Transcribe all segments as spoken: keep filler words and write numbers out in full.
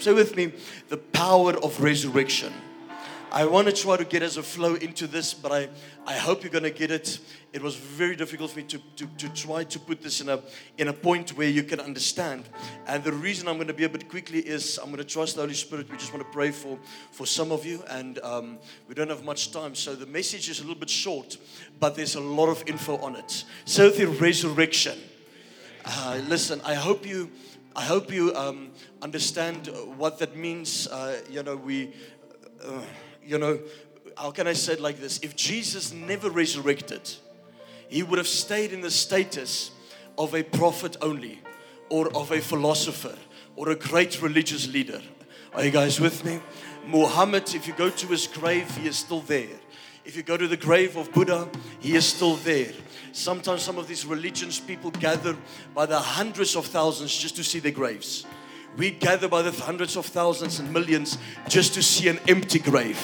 Say with me, the power of resurrection. I want to try to get as a flow into this, but I, I hope you're going to get it. It was very difficult for me to, to, to try to put this in a in a point where you can understand. And the reason I'm going to be a bit quickly is I'm going to trust the Holy Spirit. We just want to pray for, for some of you, and um, we don't have much time. So the message is a little bit short, but there's a lot of info on it. So the resurrection. Uh, listen, I hope you, I hope you um, understand what that means. Uh, you know, we... Uh, You know, how can I say it like this? If Jesus never resurrected, He would have stayed in the status of a prophet only, or of a philosopher, or a great religious leader. Are you guys with me? Muhammad, if you go to his grave, he is still there. If you go to the grave of Buddha, he is still there. Sometimes some of these religions people gather by the hundreds of thousands just to see their graves. We gather by the hundreds of thousands and millions just to see an empty grave.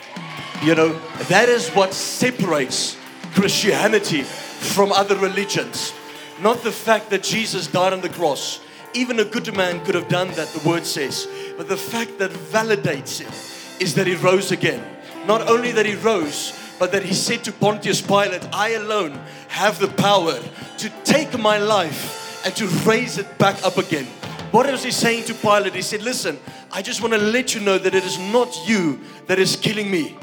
You know, that is what separates Christianity from other religions. Not the fact that Jesus died on the cross. Even a good man could have done that, the word says. But the fact that validates him is that he rose again. Not only that he rose, but that he said to Pontius Pilate, I alone have the power to take my life and to raise it back up again. What was he saying to Pilate? He said, listen, I just want to let you know that it is not you that is killing me.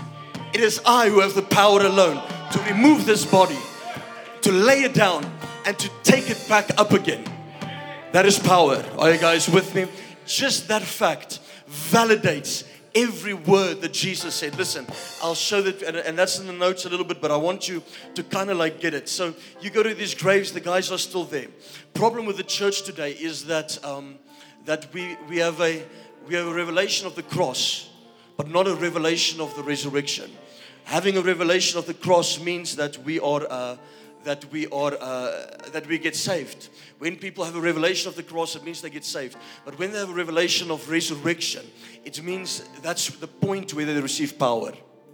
It is I who have the power alone to remove this body, to lay it down, and to take it back up again. That is power. Are you guys with me? Just that fact validates every word that Jesus said. Listen, I'll show that, and, and that's in the notes a little bit, but I want you to kind of like get it. So you go to these graves, the guys are still there. Problem with the church today is that um, that we we have a we have a revelation of the cross, but not a revelation of the resurrection. Having a revelation of the cross means that we are uh, that we are uh, that we get saved. When people have a revelation of the cross, it means they get saved. But when they have a revelation of resurrection, it means that's the point where they receive power.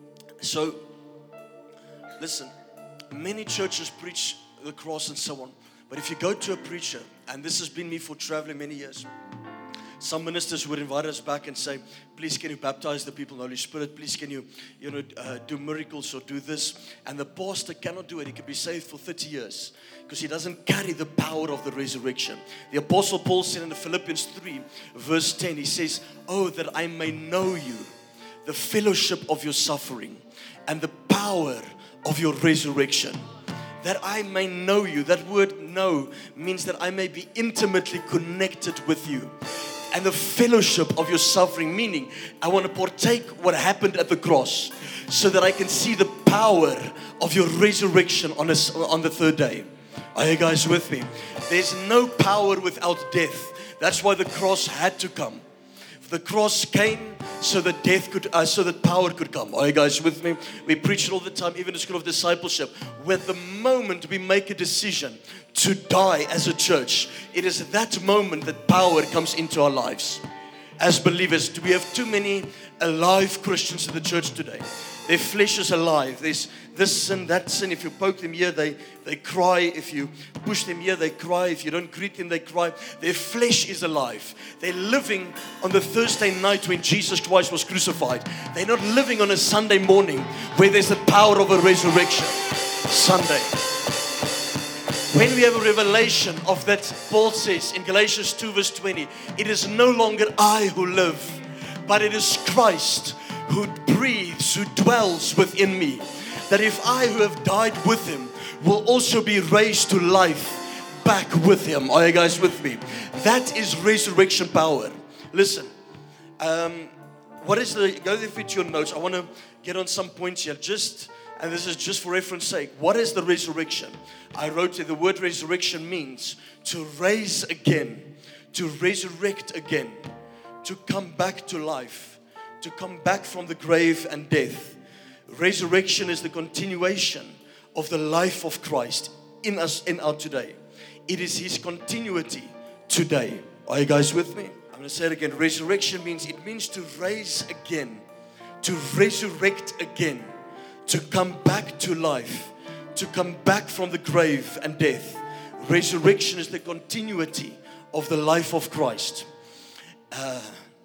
So, listen, many churches preach the cross and so on. But if you go to a preacher, and this has been me for traveling many years, some ministers would invite us back and say, please can you baptize the people in the Holy Spirit? Please can you, you know, uh, do miracles or do this? And the pastor cannot do it. He can be saved for thirty years because he doesn't carry the power of the resurrection. The Apostle Paul said in Philippians three, verse ten, he says, oh, that I may know you, the fellowship of your suffering and the power of your resurrection. That I may know you. That word know means that I may be intimately connected with you. And the fellowship of your suffering, meaning I want to partake what happened at the cross so that I can see the power of your resurrection on, a, on the third day. Are you guys with me? There's no power without death. That's why the cross had to come. The cross came so that death could, uh, so that power could come. Are you guys with me? We preach it all the time, even in School of Discipleship. When the moment we make a decision to die as a church, it is that moment that power comes into our lives. As believers, we have too many alive Christians in the church today. Their flesh is alive. There's this sin, that sin. If you poke them here, they, they cry. If you push them here, they cry. If you don't greet them, they cry. Their flesh is alive. They're living on the Thursday night when Jesus Christ was crucified. They're not living on a Sunday morning where there's the power of a resurrection. Sunday. When we have a revelation of that, Paul says in Galatians two verse twenty, it is no longer I who live, but it is Christ who breathes, who dwells within me. That if I who have died with Him will also be raised to life back with Him. Are you guys with me? That is resurrection power. Listen, um, what is the, go there to your notes. I want to get on some points here. Just, and this is just for reference sake. What is the resurrection? I wrote it, the word resurrection means to raise again, to resurrect again, to come back to life, to come back from the grave and death. Resurrection is the continuation of the life of Christ in us, in our today. It is His continuity today. Are you guys with me? I'm going to say it again. Resurrection means, it means to raise again, to resurrect again, to come back to life, to come back from the grave and death. Resurrection is the continuity of the life of Christ. Uh,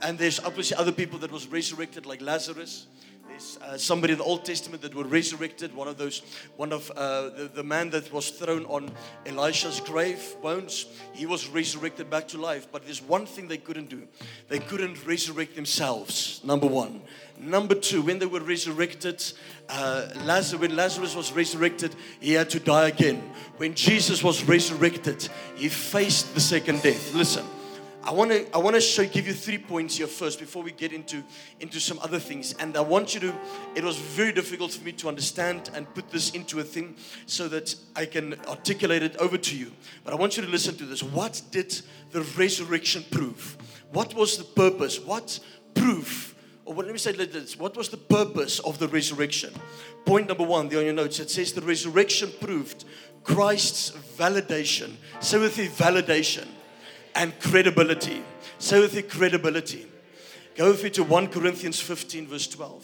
and there's obviously other people that was resurrected, like Lazarus. There's uh, somebody in the Old Testament that were resurrected. One of those, one of uh, the, the man that was thrown on Elisha's grave bones, he was resurrected back to life. But there's one thing they couldn't do. They couldn't resurrect themselves, number one. Number two, when they were resurrected, uh, Lazarus, when Lazarus was resurrected, he had to die again. When Jesus was resurrected, he faced the second death. Listen. I want to I want to show give you three points here first before we get into into some other things, and I want you to it was very difficult for me to understand and put this into a thing so that I can articulate it over to you, but I want you to listen to this. What did the resurrection prove? What was the purpose? What proof, or let me say it like this, what was the purpose of the resurrection? Point number one there on your notes, it says the resurrection proved Christ's validation. Say with me, validation. And credibility. Say with the credibility. Go with me to First Corinthians fifteen verse twelve.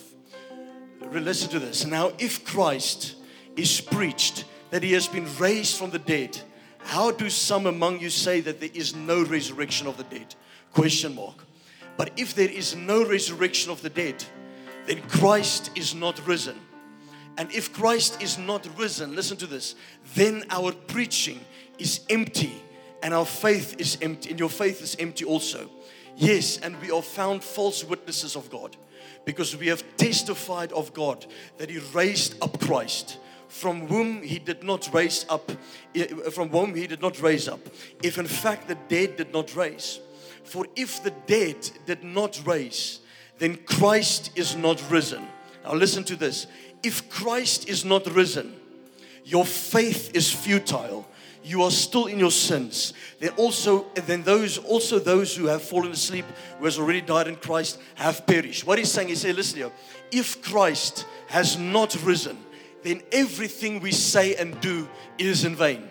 Listen to this. Now if Christ is preached that he has been raised from the dead, how do some among you say that there is no resurrection of the dead? Question mark. But if there is no resurrection of the dead, then Christ is not risen. And if Christ is not risen, listen to this, then our preaching is empty. And our faith is empty, and your faith is empty also. Yes, and we are found false witnesses of God, because we have testified of God that He raised up Christ, from whom He did not raise up, from whom He did not raise up, if in fact the dead did not raise. For if the dead did not raise, then Christ is not risen. Now listen to this. If Christ is not risen, your faith is futile. You are still in your sins. Then also, and then those also those who have fallen asleep, who has already died in Christ, have perished. What he's saying, he said, listen here, if Christ has not risen, then everything we say and do is in vain.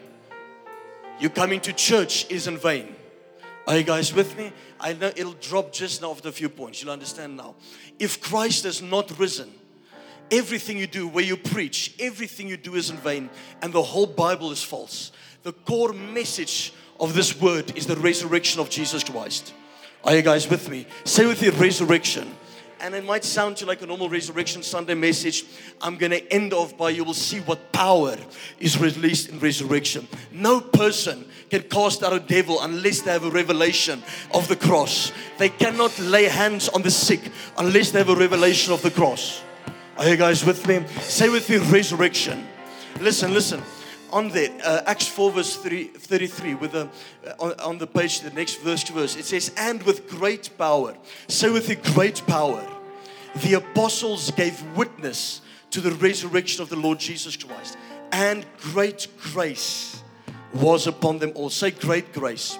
You coming to church is in vain. Are you guys with me? I know it'll drop just now after a few points. You'll understand now. If Christ has not risen, everything you do, where you preach, everything you do is in vain, and the whole Bible is false. The core message of this word is the resurrection of Jesus Christ. Are you guys with me? Say with me, resurrection. And it might sound to you like a normal Resurrection Sunday message. I'm going to end off by, you will see what power is released in resurrection. No person can cast out a devil unless they have a revelation of the cross. They cannot lay hands on the sick unless they have a revelation of the cross. Are you guys with me? Say with me, resurrection. Listen, listen. On there, uh, Acts four verse thirty-three, with the, uh, on, on the page, the next verse to verse, it says, and with great power, say with the great power, the apostles gave witness to the resurrection of the Lord Jesus Christ, and great grace was upon them all. Say great grace.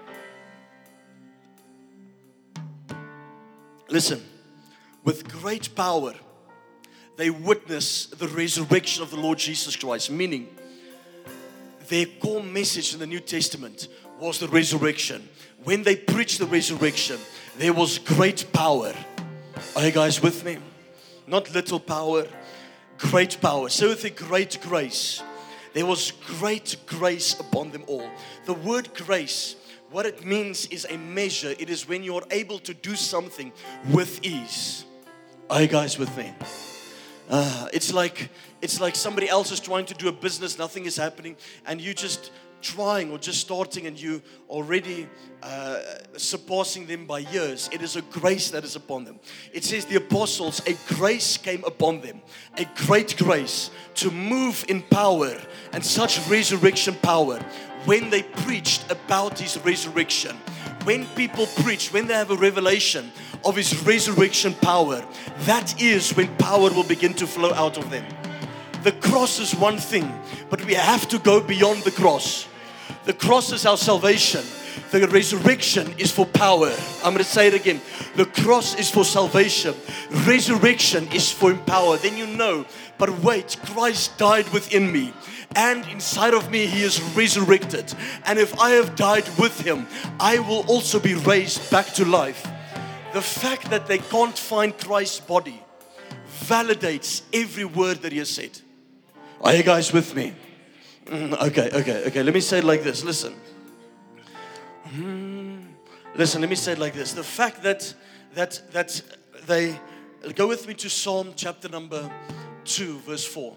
Listen, with great power, they witness the resurrection of the Lord Jesus Christ, meaning their core message in the New Testament was the resurrection. When they preached the resurrection, there was great power. Are you guys with me? Not little power, great power. So with the great grace, there was great grace upon them all. The word grace, what it means is a measure. It is when you are able to do something with ease. Are you guys with me? Uh, it's like it's like somebody else is trying to do a business, nothing is happening, and you just trying or just starting, and you already uh, surpassing them by years. It is a grace that is upon them. It says the apostles, a grace came upon them, a great grace to move in power and such resurrection power when they preached about His resurrection. When people preach, when they have a revelation of His resurrection power, that is when power will begin to flow out of them. The cross is one thing, but we have to go beyond the cross. The cross is our salvation. The resurrection is for power. I'm going to say it again. The cross is for salvation. Resurrection is for power. Then you know, but wait, Christ died within me. And inside of me, He is resurrected. And if I have died with Him, I will also be raised back to life. The fact that they can't find Christ's body validates every word that He has said. Are you guys with me? Mm, okay, okay, okay. Let me say it like this. Listen. Mm, Listen, let me say it like this. The fact that that that they go with me to Psalm chapter number two, verse four.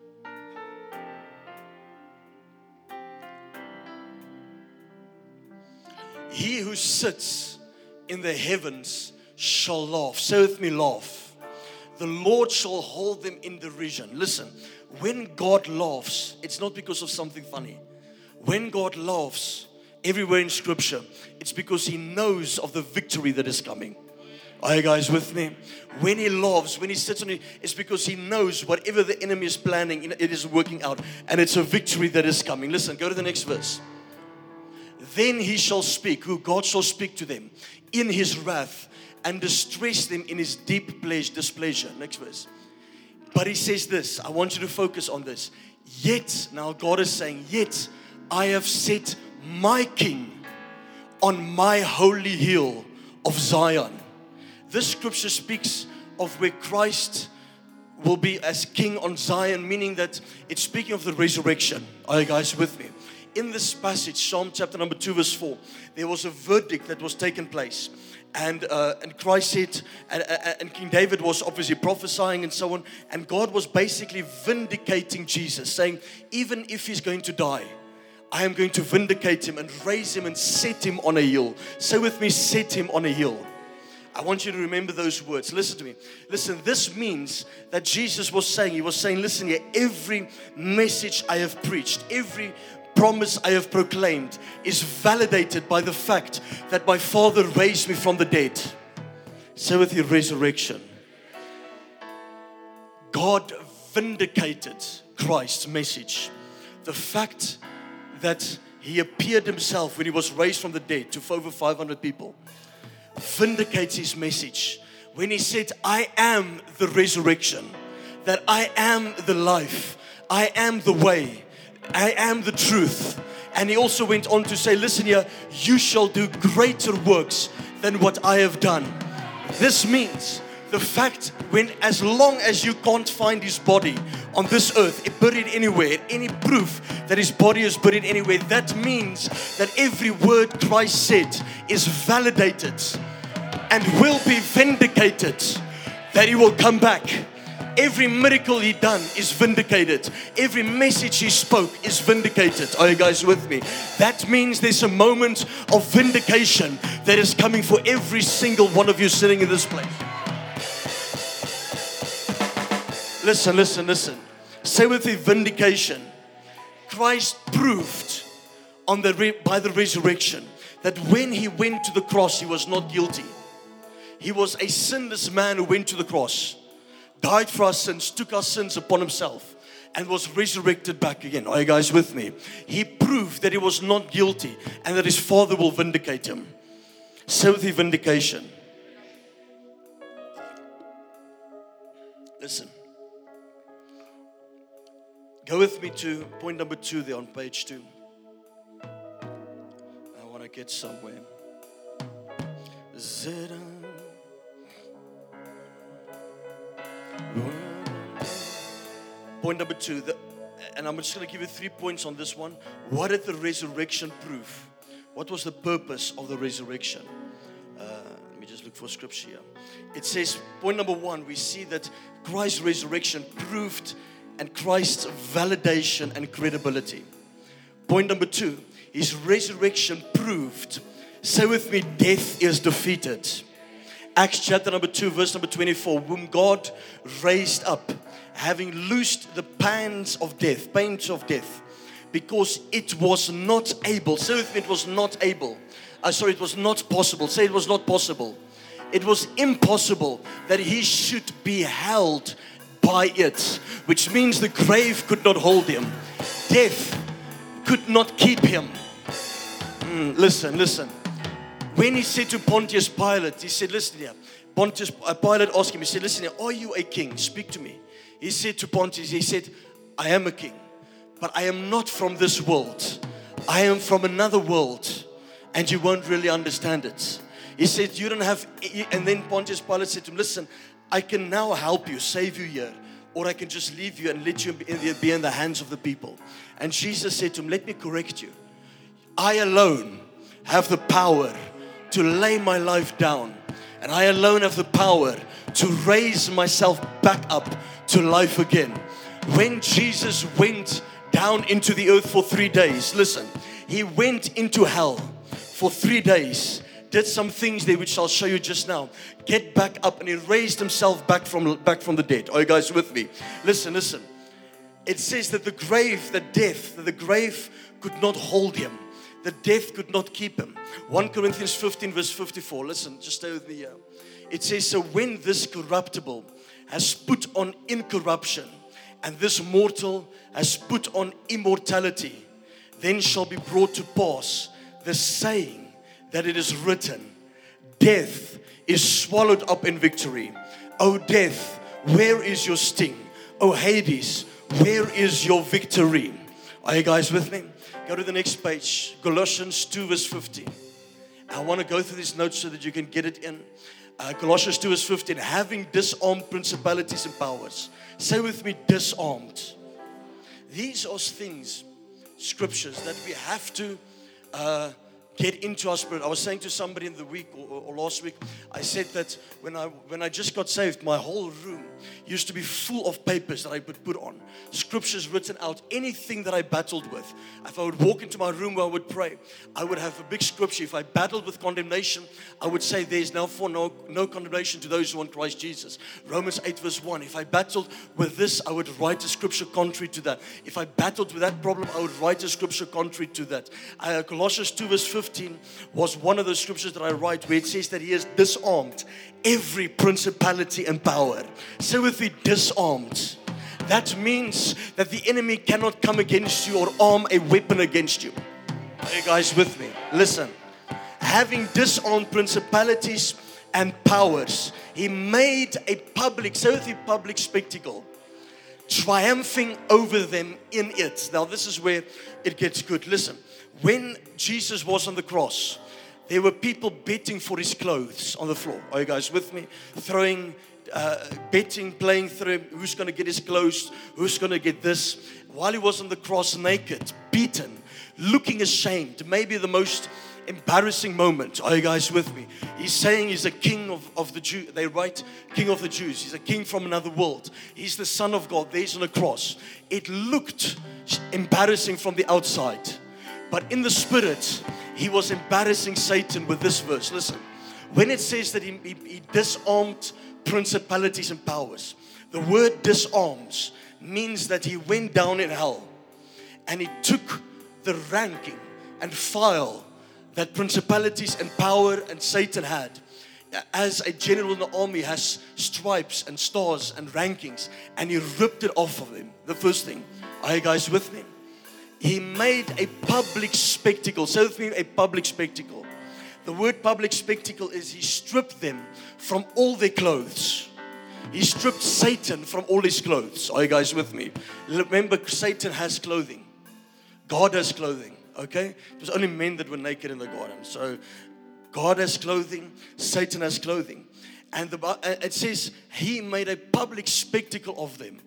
He who sits in the heavens shall laugh. Say with me, laugh. The Lord shall hold them in derision. Listen, when God laughs, it's not because of something funny. When God laughs, everywhere in Scripture, it's because He knows of the victory that is coming. Are you guys with me? When He laughs, when He sits on it, it's because He knows whatever the enemy is planning, it is working out. And it's a victory that is coming. Listen, go to the next verse. Then He shall speak, who God shall speak to them in His wrath and distress them in His deep displeasure. Next verse. But He says this, I want you to focus on this. Yet, now God is saying, yet I have set my King on my holy hill of Zion. This scripture speaks of where Christ will be as King on Zion, meaning that it's speaking of the resurrection. Are you guys with me? In this passage, Psalm chapter number two, verse four, there was a verdict that was taken place. And uh, and Christ said, and, and King David was obviously prophesying and so on. And God was basically vindicating Jesus, saying, even if He's going to die, I am going to vindicate Him and raise Him and set Him on a hill. Say with me, set Him on a hill. I want you to remember those words. Listen to me. Listen, this means that Jesus was saying, He was saying, listen here, every message I have preached, every promise I have proclaimed is validated by the fact that my Father raised me from the dead. Say with your resurrection. God vindicated Christ's message. The fact that He appeared Himself when He was raised from the dead to over five hundred people vindicates His message. When He said, I am the resurrection, that I am the life, I am the way, I am the truth. And He also went on to say, listen here, you shall do greater works than what I have done. This means the fact when, as long as you can't find His body on this earth, buried anywhere, any proof that His body is buried anywhere, that means that every word Christ said is validated and will be vindicated, that He will come back. Every miracle He done is vindicated. Every message He spoke is vindicated. Are you guys with me? That means there's a moment of vindication that is coming for every single one of you sitting in this place. Listen, listen, listen. Say with me, vindication. Christ proved on the re- by the resurrection that when He went to the cross, He was not guilty. He was a sinless man who went to the cross, died for our sins, took our sins upon Himself, and was resurrected back again. Are you guys with me? He proved that He was not guilty and that His Father will vindicate Him. Say with me, vindication. Listen. Go with me to point number two there on page two. I want to get somewhere. Zeta. Point number two, the, and I'm just going to give you three points on this one. What did the resurrection prove? What was the purpose of the resurrection? Uh, let me just look for scripture here. It says, point number one, we see that Christ's resurrection proved and Christ's validation and credibility. Point number two, His resurrection proved, say with me, death is defeated. Acts chapter number two, verse number twenty-four, whom God raised up, having loosed the pains of death, pains of death, because it was not able, say with me, it was not able, uh, sorry, it was not possible, say it was not possible. It was impossible that He should be held by it, which means the grave could not hold Him. Death could not keep Him. Mm, listen, listen. When He said to Pontius Pilate, He said, listen here. Pontius uh, Pilate asked Him, He said, listen here, are you a king? Speak to me. He said to Pontius, He said, I am a king, but I am not from this world. I am from another world, and you won't really understand it. He said, you don't have, and then Pontius Pilate said to him, listen, I can now help you, save you here, or I can just leave you and let you be in the hands of the people. And Jesus said to him, let me correct you. I alone have the power to lay my life down. And I alone have the power to raise myself back up to life again. When Jesus went down into the earth for three days, listen, He went into hell for three days, did some things there which I'll show you just now. Get back up, and He raised Himself back from, back from the dead. Are you guys with me? Listen, listen. It says that the grave, the death, that the grave could not hold Him. The death could not keep Him. First Corinthians fifteen verse fifty-four. Listen, just stay with me here. It says, so when this corruptible has put on incorruption, and this mortal has put on immortality, then shall be brought to pass the saying that it is written, death is swallowed up in victory. O death, where is your sting? O Hades, where is your victory? Are you guys with me? Go to the next page. Colossians two verse fifteen. I want to go through these notes so that you can get it in. Uh, Colossians two verse fifteen. Having disarmed principalities and powers. Say with me, disarmed. These are things, scriptures that we have to uh, get into our spirit. I was saying to somebody in the week or, or last week, I said that when I when I just got saved, my whole room used to be full of papers that I would put on. Scriptures written out, anything that I battled with. If I would walk into my room where I would pray, I would have a big scripture. If I battled with condemnation, I would say there is now for no, no condemnation to those who are in Christ Jesus. Romans eight verse one. If I battled with this, I would write a scripture contrary to that. If I battled with that problem, I would write a scripture contrary to that. Uh, Colossians two verse fifteen was one of those scriptures that I write where it says that He has disarmed every principality and power. Say with me, disarmed. That means that the enemy cannot come against you or arm a weapon against you. Are you guys with me? Listen. Having disarmed principalities and powers, He made a public, say with me, public spectacle, triumphing over them in it. Now this is where it gets good. Listen. When Jesus was on the cross, there were people betting for His clothes on the floor. Are you guys with me? Throwing, uh, betting, playing through who's going to get His clothes, who's going to get this. While He was on the cross naked, beaten, looking ashamed, maybe the most embarrassing moment. Are you guys with me? He's saying He's a king of, of the Jews. They write king of the Jews. He's a king from another world. He's the Son of God. There's on the cross. It looked embarrassing from the outside. But in the spirit, He was embarrassing Satan with this verse. Listen, when it says that he, he, he disarmed principalities and powers, the word disarms means that He went down in hell and He took the ranking and file that principalities and power and Satan had. As a general in the army has stripes and stars and rankings, and He ripped it off of him. The first thing. Are you guys with me? He made a public spectacle. Say with me, a public spectacle. The word public spectacle is He stripped them from all their clothes. He stripped Satan from all his clothes. Are you guys with me? Remember, Satan has clothing. God has clothing. Okay? It was only men that were naked in the garden. So, God has clothing. Satan has clothing. And the, it says He made a public spectacle of them.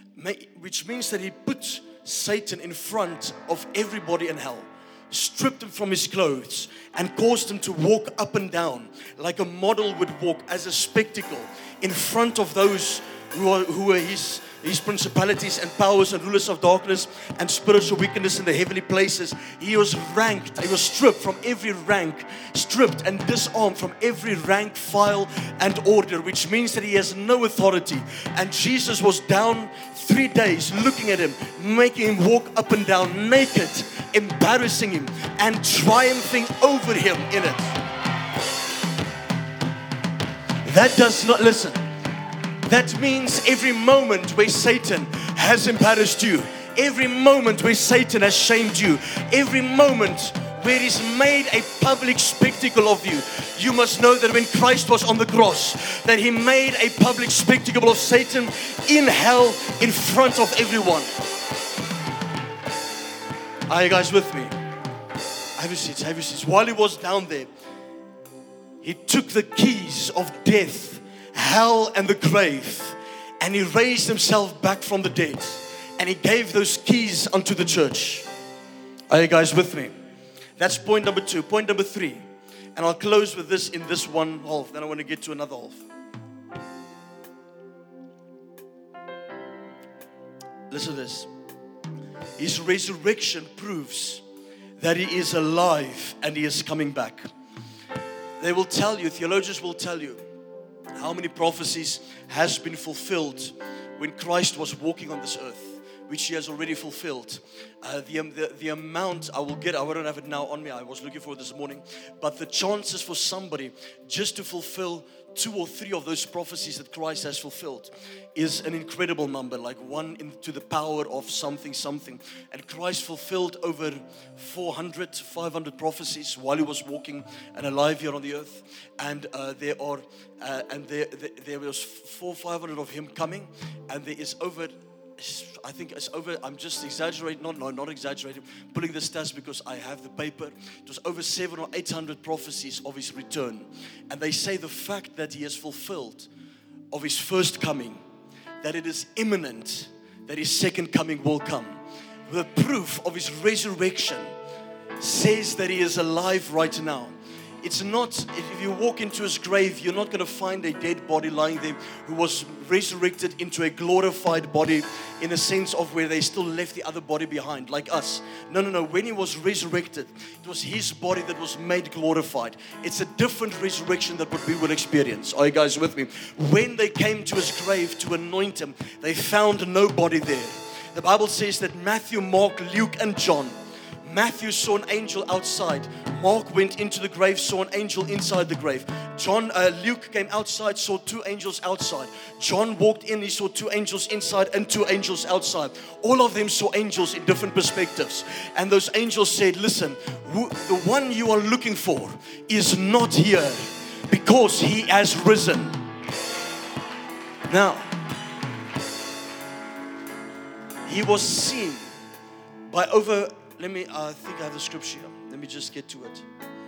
Which means that He put Satan in front of everybody in hell, stripped him from his clothes and caused him to walk up and down like a model would walk, as a spectacle in front of those who are who are his his principalities and powers and rulers of darkness and spiritual wickedness in the heavenly places. He was ranked, he was stripped from every rank, stripped and disarmed from every rank, file and order, which means that He has no authority. And Jesus was down three days looking at Him, making Him walk up and down naked, embarrassing Him and triumphing over Him in it. That does not, listen, that means every moment where Satan has embarrassed you, every moment where Satan has shamed you, every moment where He's made a public spectacle of you, you must know that when Christ was on the cross, that He made a public spectacle of Satan in hell in front of everyone. Are you guys with me? Have your seats, have your seats. While He was down there, He took the keys of death, hell and the grave, and He raised Himself back from the dead, and He gave those keys unto the church. Are you guys with me? That's point number two. Point number three. And I'll close with this in this one half. Then I want to get to another half. Listen to this. His resurrection proves that He is alive and He is coming back. They will tell you, theologians will tell you, how many prophecies has been fulfilled when Christ was walking on this earth, which He has already fulfilled. Uh, the, the, the amount, I will get, I don't have it now on me, I was looking for it this morning, but the chances for somebody just to fulfill two or three of those prophecies that Christ has fulfilled is an incredible number, like one into the power of something, something. And Christ fulfilled over four hundred, five hundred prophecies while He was walking and alive here on the earth. And uh, there are, uh, and there, there, there was four, five hundred of Him coming, and there is over, I think it's over, I'm just exaggerating, not, no, not exaggerating, pulling the stats because I have the paper. It was over seven or eight hundred prophecies of His return. And they say the fact that He has fulfilled of His first coming, that it is imminent, that His second coming will come. The proof of His resurrection says that He is alive right now. It's not, if you walk into His grave, you're not going to find a dead body lying there who was resurrected into a glorified body in a sense of where they still left the other body behind, like us. No, no, no. When He was resurrected, it was His body that was made glorified. It's a different resurrection than what we will experience. Are you guys with me? When they came to His grave to anoint Him, they found nobody there. The Bible says that Matthew, Mark, Luke, and John, Matthew saw an angel outside. Mark went into the grave, saw an angel inside the grave. John, uh, Luke came outside, saw two angels outside. John walked in, he saw two angels inside and two angels outside. All of them saw angels in different perspectives. And those angels said, listen, who, the one you are looking for is not here because He has risen. Now, He was seen by over... Let me, I think I have the scripture. Let me just get to it.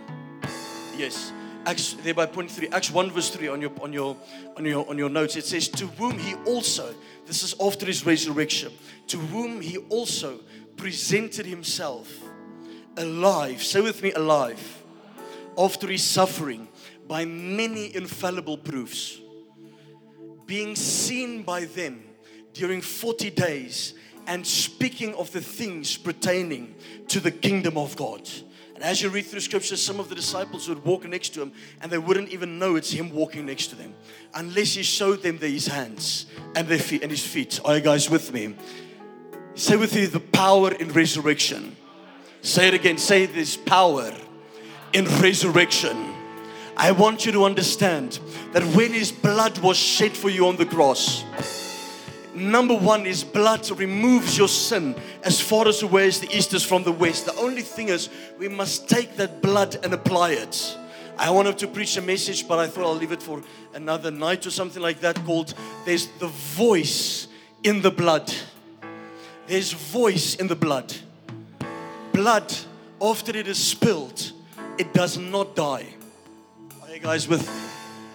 Yes. Acts, there by point three. Acts one verse three on your, on your, on your, on your notes. It says, to whom He also, this is after His resurrection, to whom He also presented Himself alive. Say with me, alive. After His suffering by many infallible proofs, being seen by them during forty days, and speaking of the things pertaining to the kingdom of God. And as you read through scripture, some of the disciples would walk next to Him and they wouldn't even know it's Him walking next to them unless He showed them His hands and their feet and His feet. Are you guys with me? Say with me, the power in resurrection. Say it again. Say, there's power in resurrection. I want you to understand that when His blood was shed for you on the cross, number one, His blood removes your sin as far as away as the east is from the west. The only thing is, we must take that blood and apply it. I wanted to preach a message, but I thought I'll leave it for another night or something like that, called There's the Voice in the Blood. There's voice in the blood. Blood, after it is spilled, it does not die. Are you guys with me?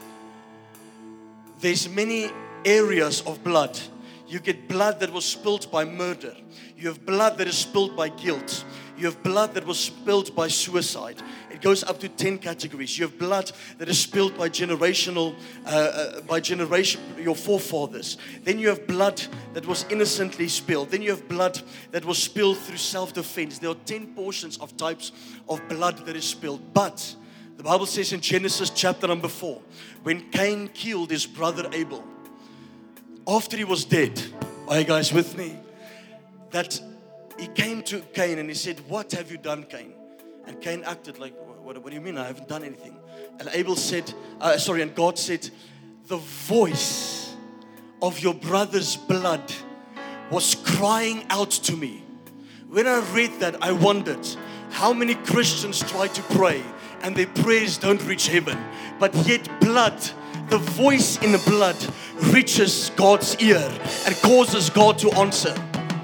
There's many areas of blood. You get blood that was spilled by murder. You have blood that is spilled by guilt. You have blood that was spilled by suicide. It goes up to ten categories. You have blood that is spilled by generational, uh, uh, by generation, your forefathers. Then you have blood that was innocently spilled. Then you have blood that was spilled through self-defense. There are ten portions of types of blood that is spilled. But the Bible says in Genesis chapter number four, when Cain killed his brother Abel, after he was dead, are you guys with me? That he came to Cain and he said, what have you done, Cain? And Cain acted like, what, what do you mean? I haven't done anything. And Abel said, uh, sorry, and God said, the voice of your brother's blood was crying out to me. When I read that, I wondered how many Christians try to pray and their prayers don't reach heaven. But yet blood, the voice in the blood reaches God's ear and causes God to answer.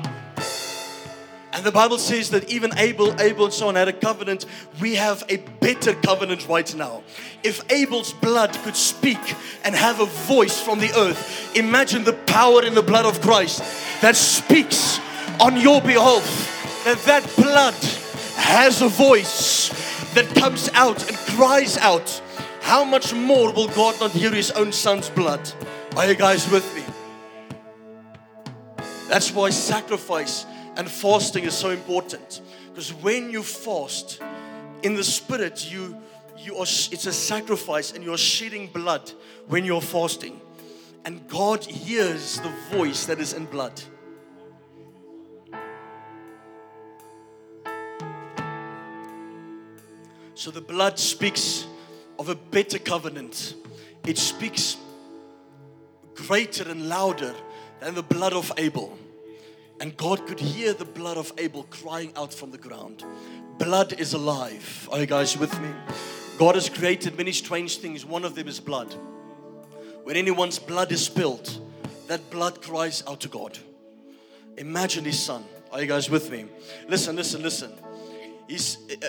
And the Bible says that even Abel, Abel and so on had a covenant. We have a better covenant right now. If Abel's blood could speak and have a voice from the earth, imagine the power in the blood of Christ that speaks on your behalf. That that blood has a voice that comes out and cries out, how much more will God not hear His own Son's blood? Are you guys with me? That's why sacrifice and fasting is so important. Because when you fast, in the Spirit, you, you are, it's a sacrifice and you're shedding blood when you're fasting. And God hears the voice that is in blood. So the blood speaks of a better covenant. It speaks greater and louder than the blood of Abel. And God could hear the blood of Abel crying out from the ground. Blood is alive. Are you guys with me? God has created many strange things. One of them is blood. When anyone's blood is spilled, that blood cries out to God. Imagine His Son. Are you guys with me? Listen, listen, listen. His, uh,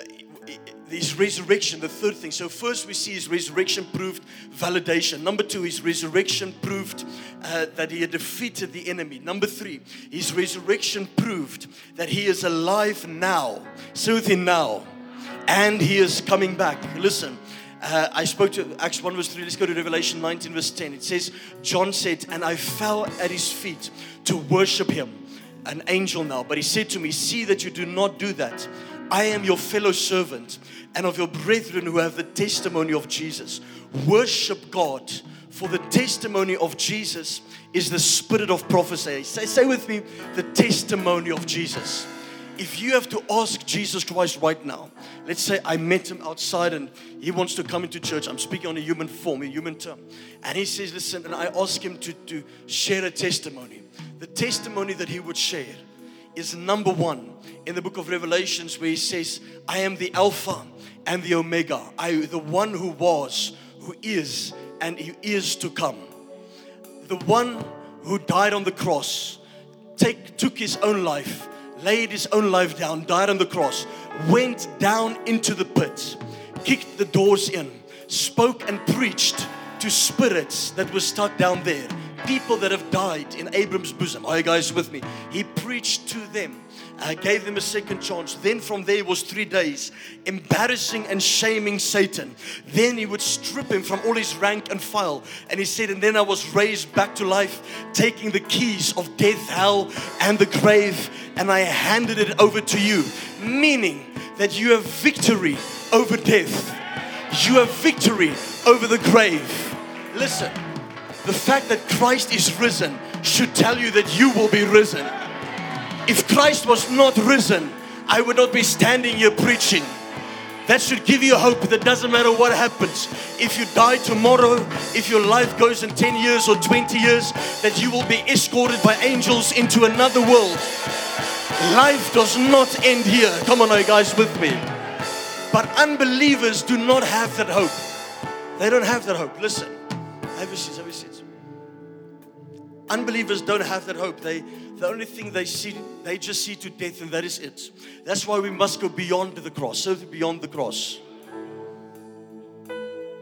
his resurrection, the third thing. So first we see His resurrection proved validation. Number two, His resurrection proved uh, that He had defeated the enemy. Number three, His resurrection proved that He is alive now. Say with Him now. And He is coming back. Listen. Uh, I spoke to Acts one verse three. Let's go to Revelation nineteen verse ten. It says, John said, and I fell at His feet to worship Him. An angel now. But He said to me, see that you do not do that. I am your fellow servant and of your brethren who have the testimony of Jesus. Worship God, for the testimony of Jesus is the spirit of prophecy. Say, say with me, the testimony of Jesus. If you have to ask Jesus Christ right now, let's say I met Him outside and He wants to come into church. I'm speaking on a human form, a human term. And He says, listen, and I ask Him to, to share a testimony. The testimony that He would share is number one in the book of Revelations, where He says, I am the Alpha and the Omega. I, the one who was, who is, and who is to come. The one who died on the cross, take, took His own life, laid His own life down, died on the cross, went down into the pit, kicked the doors in, spoke and preached to spirits that were stuck down there, people that have died in Abram's bosom. Are you guys with me? He preached to them, uh, gave them a second chance. Then from there was three days embarrassing and shaming Satan. Then He would strip him from all his rank and file. And He said, and then I was raised back to life, taking the keys of death, hell, and the grave, and I handed it over to you. Meaning that you have victory over death. You have victory over the grave. Listen, the fact that Christ is risen should tell you that you will be risen. If Christ was not risen, I would not be standing here preaching. That should give you hope that doesn't matter what happens. If you die tomorrow, if your life goes in ten years or twenty years, that you will be escorted by angels into another world. Life does not end here. Come on, are you guys with me? But unbelievers do not have that hope. They don't have that hope. Listen, have a seat, have a seat. Unbelievers don't have that hope. They, the only thing they see, they just see to death, and that is it. That's why we must go beyond the cross. So beyond the cross. I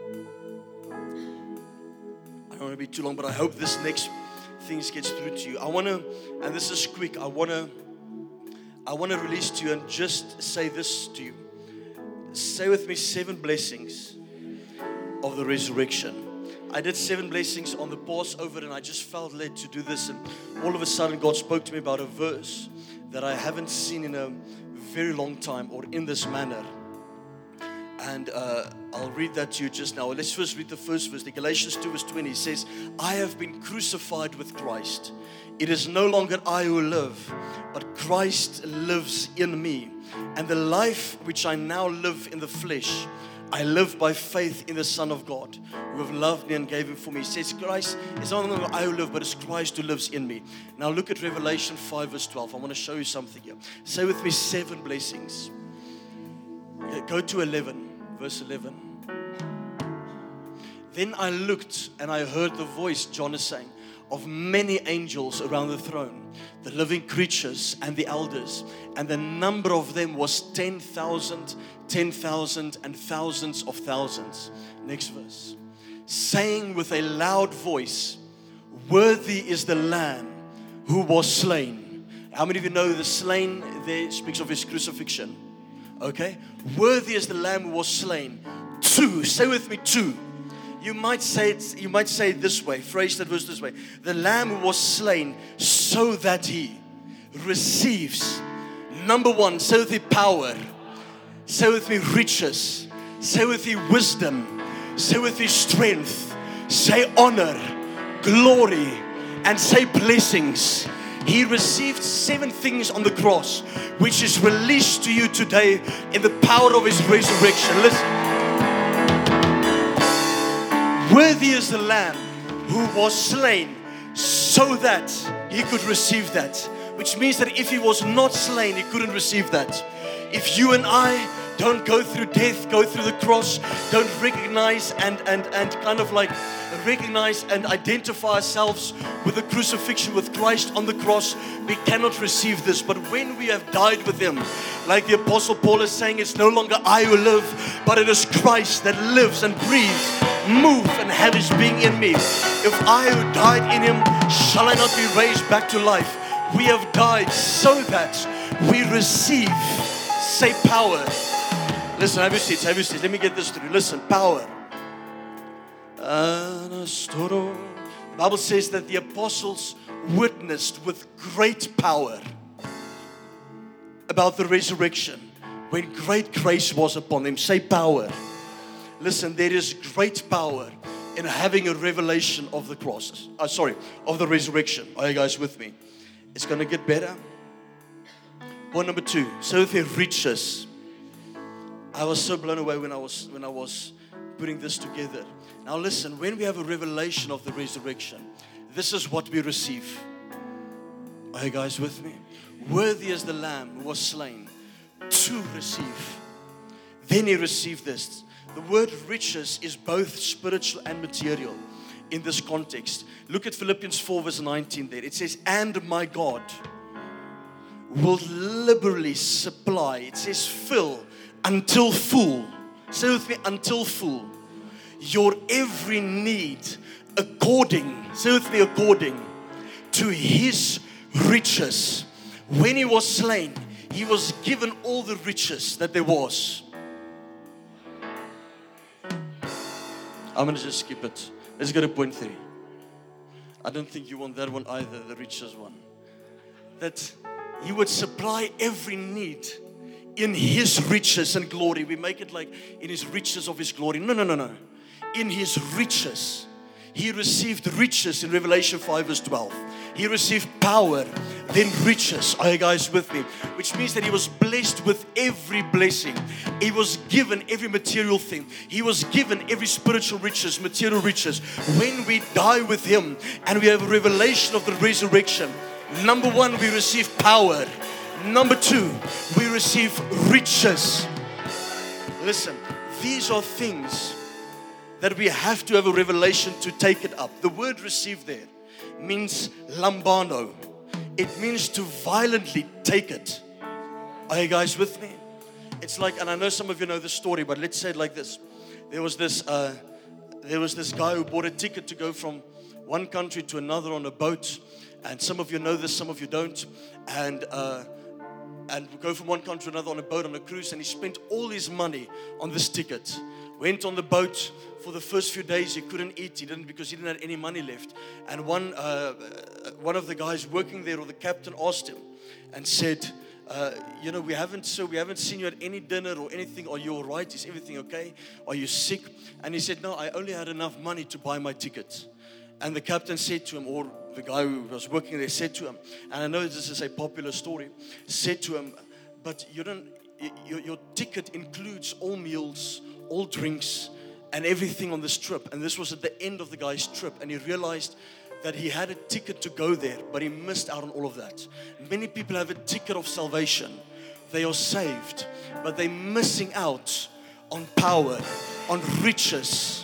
don't want to be too long, but I hope this next thing gets through to you. I want to, and this is quick. I want to, I want to release to you and just say this to you. Say with me, seven blessings of the resurrection. I did seven blessings on the Passover, and I just felt led to do this, and all of a sudden God spoke to me about a verse that I haven't seen in a very long time, or in this manner. And uh, I'll read that to you just now. Let's first read the first verse. The Galatians two verse twenty says, I have been crucified with Christ. It is no longer I who live, but Christ lives in me. And the life which I now live in the flesh, I live by faith in the Son of God, who have loved me and gave Him for me. He says, Christ is not only I who live, but it's Christ who lives in me. Now look at Revelation five verse twelve. I want to show you something here. Say with me, seven blessings. Okay, go to eleven, verse eleven. Then I looked and I heard the voice, John is saying, of many angels around the throne, the living creatures and the elders. And the number of them was ten thousand, ten thousand, and thousands of thousands. Next verse. Saying with a loud voice, worthy is the Lamb who was slain. How many of you know the slain there speaks of His crucifixion? Okay? Worthy is the Lamb who was slain. Two. Say with me, two. You might say it, you might say it this way, phrase that verse this way. The Lamb who was slain so that he receives. Number one, say with me power. Say with me riches. Say with me wisdom. Say with me strength. Say honor, glory, and say blessings. He received seven things on the cross, which is released to you today in the power of His resurrection. Listen. Worthy is the Lamb who was slain so that He could receive that. Which means that if He was not slain, He couldn't receive that. If you and I don't go through death, go through the cross, don't recognize and, and, and kind of like recognize and identify ourselves with the crucifixion, with Christ on the cross, we cannot receive this. But when we have died with Him, like the Apostle Paul is saying, it's no longer I who live, but it is Christ that lives and breathes, move and have His being in me. If I who died in Him, shall I not be raised back to life? We have died so that we receive, say power. Listen, have your seats, have your seats. Let me get this through. Listen, power. The Bible says that the apostles witnessed with great power about the resurrection when great grace was upon them. Say power. Listen, there is great power in having a revelation of the cross. Uh, sorry, of the resurrection. Are you guys with me? It's going to get better. Point number two. So if it reaches. I was so blown away when I was when I was putting this together. Now listen, when we have a revelation of the resurrection, this is what we receive. Are you guys with me? Worthy is the Lamb who was slain to receive. Then He received this. The word riches is both spiritual and material in this context. Look at Philippians four verse nineteen there. It says, and my God will liberally supply. It says fill until full. Say with me, until full. Your every need according, say with me, according to His riches. When He was slain, He was given all the riches that there was. I'm going to just skip it. Let's go to point three. I don't think you want that one either, the riches one. That He would supply every need in His riches and glory. We make it like in His riches of His glory. No, no, no, no. In His riches. He received riches in Revelation five verse twelve. He received power, then riches. Are you guys with me? Which means that He was blessed with every blessing. He was given every material thing. He was given every spiritual riches, material riches. When we die with Him and we have a revelation of the resurrection, number one, we receive power. Number two, we receive riches. Listen, these are things that we have to have a revelation to take it up. The word receive there means lambano. It means to violently take it. Are you guys with me? It's like, and I know some of you know the story, but let's say it like this. There was this, uh, there was this guy who bought a ticket to go from one country to another on a boat. And some of you know this, some of you don't. And uh, and go from one country to another on a boat, on a cruise. And he spent all his money on this ticket. Went on the boat. For the first few days, he couldn't eat. He didn't because he didn't have any money left. And one uh, one of the guys working there, or the captain, asked him and said, uh, "You know, we haven't so we haven't seen you at any dinner or anything. Are you all right? Is everything okay? Are you sick?" And he said, "No, I only had enough money to buy my ticket." And the captain said to him, or the guy who was working there said to him, and I know this is a popular story, said to him, "But you don't. Your, your ticket includes all meals, all drinks." And everything on this trip. And this was at the end of the guy's trip. And he realized that he had a ticket to go there, but he missed out on all of that. Many people have a ticket of salvation. They are saved, but they're missing out on power, on riches,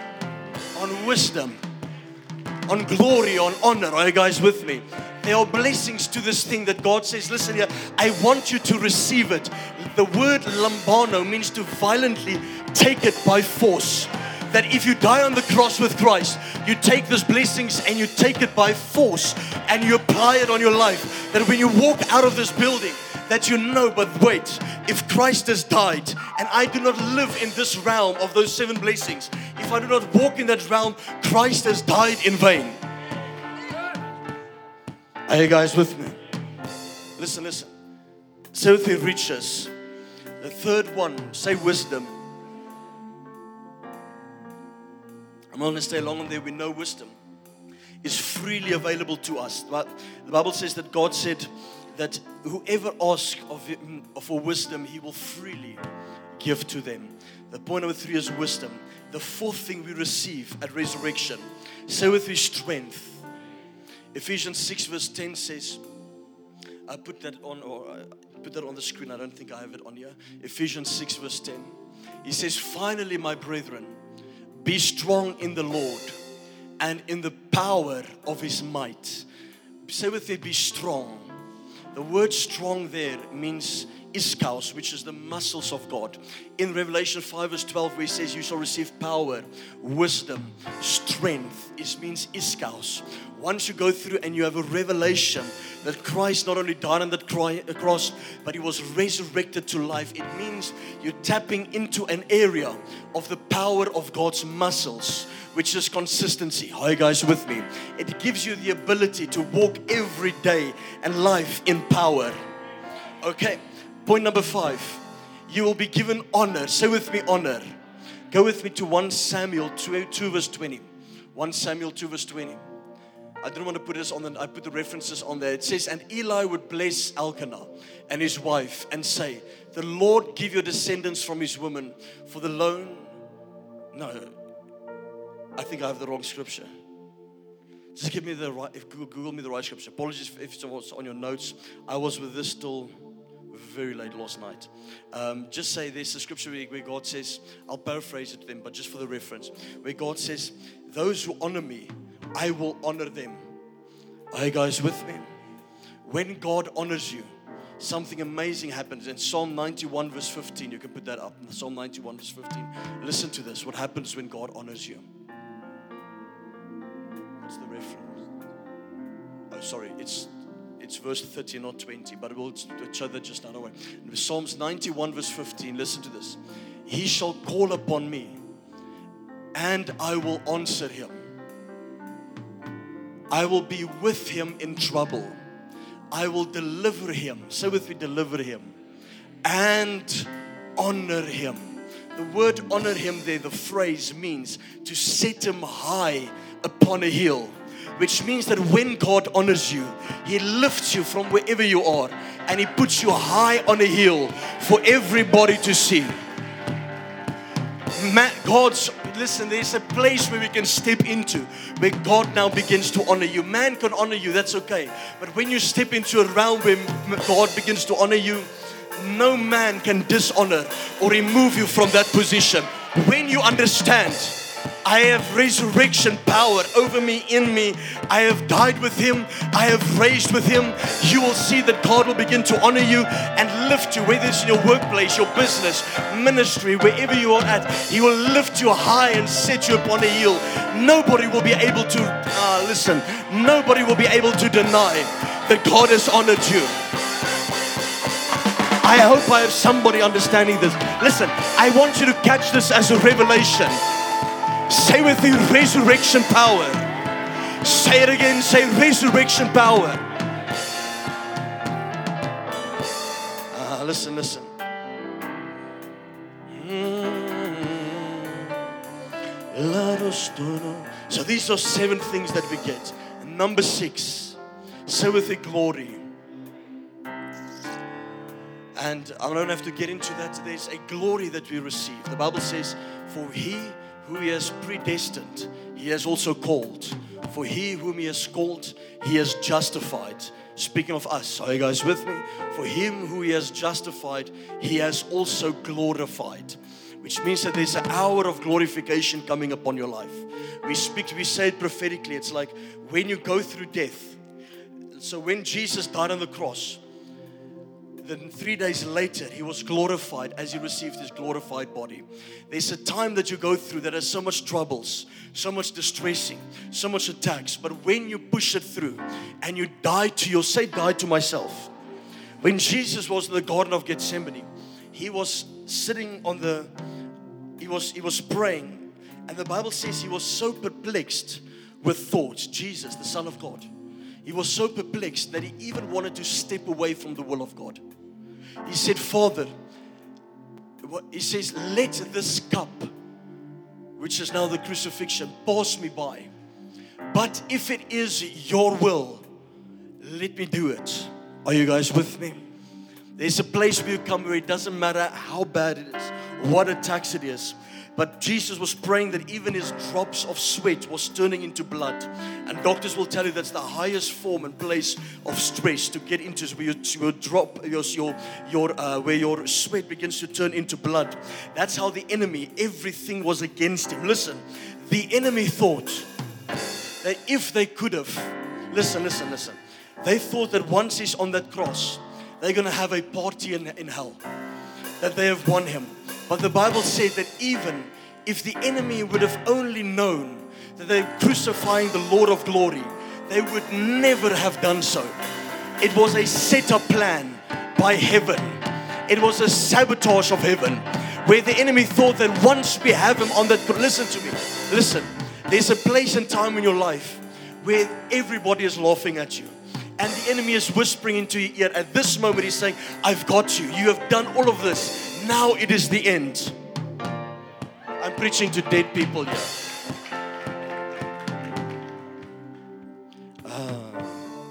on wisdom, on glory, on honor. Are you guys with me? There are blessings to this thing that God says, listen here, I want you to receive it. The word lambano means to violently take it by force. That if you die on the cross with Christ, you take these blessings and you take it by force and you apply it on your life. That when you walk out of this building, that you know, but wait, if Christ has died and I do not live in this realm of those seven blessings, if I do not walk in that realm, Christ has died in vain. Are you guys with me? Listen, listen. So the riches. The third one, say wisdom. I'm not going to stay long on there. We know wisdom is freely available to us. But the Bible says that God said that whoever asks of him for wisdom, He will freely give to them. The point number three is wisdom. The fourth thing we receive at resurrection, say with me, strength. Ephesians six verse ten says, I put that on, or I put that on the screen. I don't think I have it on here. Ephesians six verse ten. He says, finally, my brethren, be strong in the Lord and in the power of His might. Say with me, be strong. The word strong there means iskaus, which is the muscles of God. In Revelation five verse twelve, where He says, you shall receive power, wisdom, strength. It means iskaus. Once you go through and you have a revelation that Christ not only died on that cross, but He was resurrected to life, it means you're tapping into an area of the power of God's muscles, which is consistency. Are you guys with me? It gives you the ability to walk every day and life in power. Okay, point number five. You will be given honor. Say with me, honor. Go with me to First Samuel two verse twenty. First Samuel two verse twenty. I didn't want to put this on the, I put the references on there. It says, and Eli would bless Elkanah and his wife and say, the Lord give your descendants from his woman for the loan. No, I think I have the wrong scripture. Just give me the right, if Google, Google me the right scripture. Apologies if it was on your notes. I was with this till very late last night. Um, just say there's a scripture where God says, I'll paraphrase it to them, but just for the reference, where God says, those who honor me, I will honor them. Are you guys with me? When God honors you, something amazing happens. In Psalm ninety-one verse fifteen, you can put that up. Psalm ninety-one verse fifteen. Listen to this. What happens when God honors you? What's the reference? Oh, sorry. It's it's verse thirty, not twenty. But we'll show that just now. Away. Psalms ninety-one verse fifteen. Listen to this. He shall call upon me, and I will answer him. I will be with him in trouble. I will deliver him. Say with me, deliver him. And honor him. The word honor him there, the phrase means to set him high upon a hill. Which means that when God honors you, He lifts you from wherever you are. And He puts you high on a hill for everybody to see. Man, God's, listen, there's a place where we can step into where God now begins to honor you. Man can honor you, that's okay. But when you step into a realm where God begins to honor you, no man can dishonor or remove you from that position. When you understand, I have resurrection power over me, in me. I have died with Him. I have raised with Him. You will see that God will begin to honor you and lift you, whether it's in your workplace, your business, ministry, wherever you are at. He will lift you high and set you upon a hill. Nobody will be able to, uh, listen, nobody will be able to deny that God has honored you. I hope I have somebody understanding this. Listen, I want you to catch this as a revelation. Say with me, resurrection power. Say it again, say resurrection power. Uh, listen, listen. So these are seven things that we get. And number six, say with me, glory. And I don't have to get into that. There's a glory that we receive. The Bible says, for He who He has predestined, He has also called. For He whom He has called, He has justified. Speaking of us, are you guys with me? For Him who He has justified, He has also glorified. Which means that there's an hour of glorification coming upon your life. We speak, we say it prophetically. It's like when you go through death. So when Jesus died on the cross, then three days later, He was glorified as He received His glorified body. There's a time that you go through that has so much troubles, so much distressing, so much attacks. But when you push it through and you die to your, say die to myself. When Jesus was in the Garden of Gethsemane, He was sitting on the, He was, He was praying. And the Bible says He was so perplexed with thoughts. Jesus, the Son of God. He was so perplexed that He even wanted to step away from the will of God. He said, Father, He says, let this cup, which is now the crucifixion, pass me by. But if it is your will, let me do it. Are you guys with me? There's a place where you come where it doesn't matter how bad it is, what attacks it is. But Jesus was praying that even His drops of sweat was turning into blood. And doctors will tell you that's the highest form and place of stress to get into, is where you, your drop, your, your, your, uh, where your sweat begins to turn into blood. That's how the enemy, everything was against Him. Listen, the enemy thought that if they could have, listen, listen, listen. They thought that once He's on that cross, they're going to have a party in, in hell. That they have won Him. But the Bible said that even if the enemy would have only known that they're crucifying the Lord of glory, they would never have done so. It was a set up plan by heaven. It was a sabotage of heaven, where the enemy thought that once we have Him on that, listen to me, listen, there's a place and time in your life where everybody is laughing at you. And the enemy is whispering into your ear. At this moment, he's saying, I've got you. You have done all of this. Now it is the end. I'm preaching to dead people here. Uh,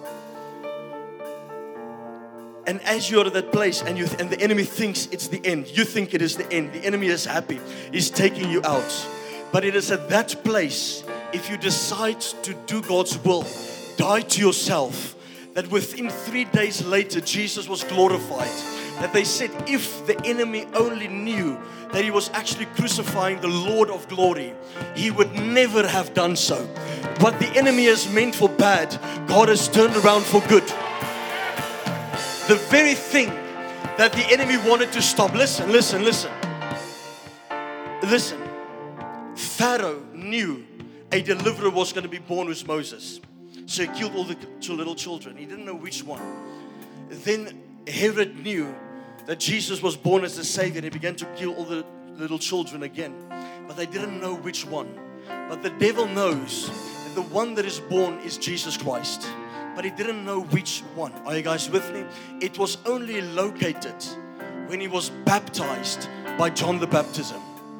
and as you're at that place and, you, and the enemy thinks it's the end, you think it is the end. The enemy is happy. He's taking you out. But it is at that place, if you decide to do God's will, die to yourself, that within three days later, Jesus was glorified. That they said, if the enemy only knew that He was actually crucifying the Lord of glory, he would never have done so. What the enemy has meant for bad, God has turned around for good. The very thing that the enemy wanted to stop. Listen, listen, listen. Listen. Pharaoh knew a deliverer was going to be born with Moses. So he killed all the two little children. He didn't know which one. Then Herod knew that Jesus was born as the Savior. He began to kill all the little children again. But they didn't know which one. But the devil knows that the one that is born is Jesus Christ. But he didn't know which one. Are you guys with me? It was only located when He was baptized by John the Baptist.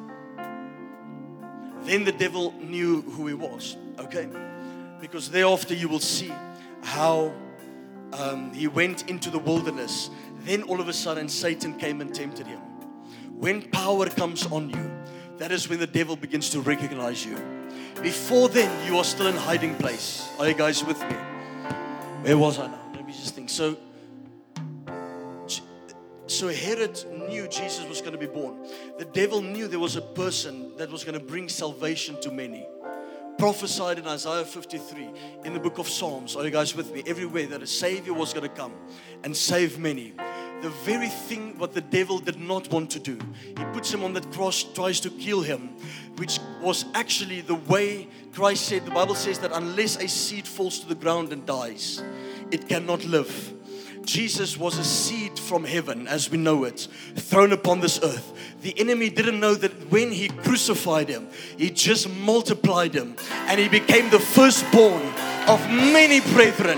Then the devil knew who He was. Okay? Because thereafter you will see how um, He went into the wilderness. Then all of a sudden Satan came and tempted Him. When power comes on you, that is when the devil begins to recognize you. Before then, you are still in hiding place. Are you guys with me? Where was I now? Let me just think. So, so Herod knew Jesus was going to be born. The devil knew there was a person that was going to bring salvation to many. Prophesied in Isaiah fifty-three, in the book of Psalms. Are you guys with me? Everywhere that a Savior was going to come and save many. The very thing what the devil did not want to do. He puts Him on that cross, tries to kill Him, which was actually the way Christ said. The Bible says that unless a seed falls to the ground and dies, it cannot live. Jesus was a seed from heaven, as we know it, thrown upon this earth. The enemy didn't know that when He crucified Him, He just multiplied Him, and He became the firstborn of many brethren.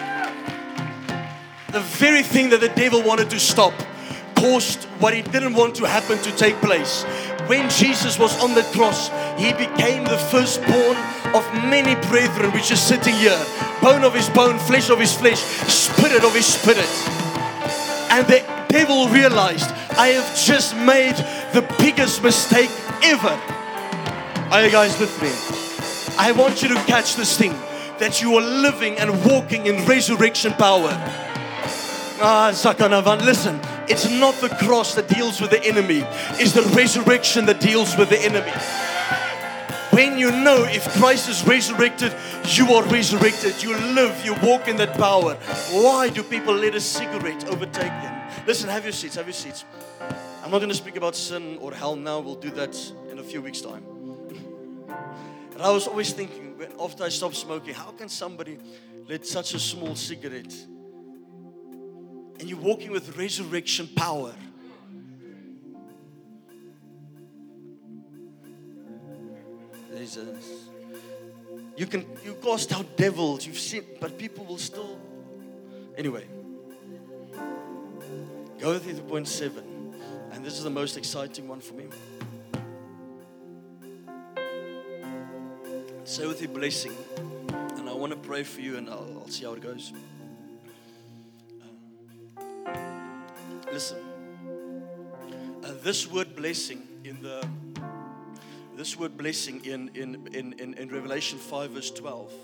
The very thing that the devil wanted to stop caused what he didn't want to happen to take place. When Jesus was on the cross, He became the firstborn of many brethren, which is sitting here. Bone of His bone, flesh of His flesh, spirit of His spirit. And the devil realized, I have just made the biggest mistake ever. Are you guys with me? I want you to catch this thing, that you are living and walking in resurrection power. Ah, Zakanavan, listen, it's not the cross that deals with the enemy. It's the resurrection that deals with the enemy. When you know if Christ is resurrected, you are resurrected. You live, you walk in that power. Why do people let a cigarette overtake them? Listen, have your seats, have your seats. I'm not going to speak about sin or hell now. We'll do that in a few weeks' time. And I was always thinking, when, after I stopped smoking, how can somebody let such a small cigarette and you're walking with resurrection power. Jesus. You can you cast out devils, you've seen, but people will still. Anyway, go with me to point seven, and this is the most exciting one for me. Say with your blessing, and I want to pray for you, and I'll, I'll see how it goes. Uh, listen, uh, this word blessing in the this word blessing in in in in, in Revelation five verse twelve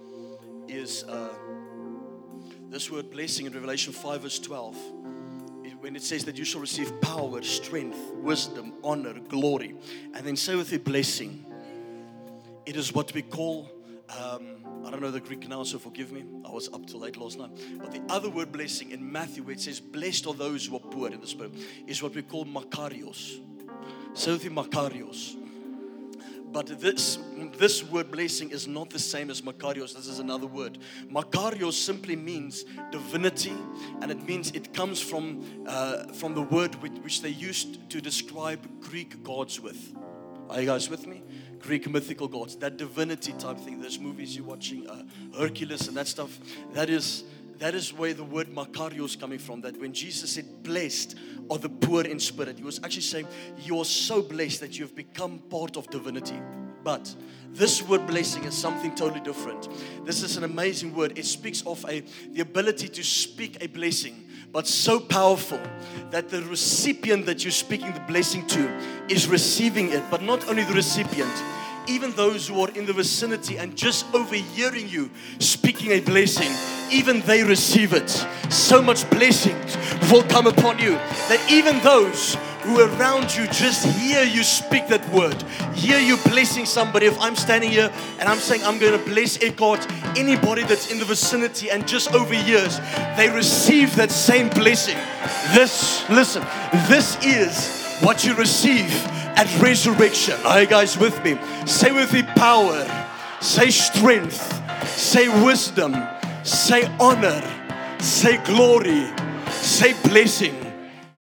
is uh, this word blessing in Revelation five verse twelve. When it says that you shall receive power, strength, wisdom, honor, glory, and then say with your blessing. It is what we call, um, I don't know the Greek now, so forgive me. I was up till late last night. But the other word blessing in Matthew, where it says, blessed are those who are poor in the spirit, is what we call makarios. So the makarios. But this, this word blessing is not the same as makarios. This is another word. Makarios simply means divinity, and it means it comes from, uh, from the word which, which they used to describe Greek gods with. Are you guys with me? Greek mythical gods, that divinity type thing. There's movies you're watching, uh, Hercules and that stuff. That is that is where the word makarios is coming from. That when Jesus said, blessed are the poor in spirit, he was actually saying, you're so blessed that you've become part of divinity. But this word blessing is something totally different. This is an amazing word. It speaks of a the ability to speak a blessing, but so powerful that the recipient that you're speaking the blessing to is receiving it. But not only the recipient, even those who are in the vicinity and just overhearing you speaking a blessing, even they receive it. So much blessings will come upon you that even those who are around you just hear you speak that word, hear you blessing somebody. If I'm standing here and I'm saying I'm going to bless Eckhart, anybody that's in the vicinity and just overhears, they receive that same blessing. This, listen, this is what you receive at resurrection. Are you guys with me? Say with me power, say strength, say wisdom, say honor, say glory, say blessing.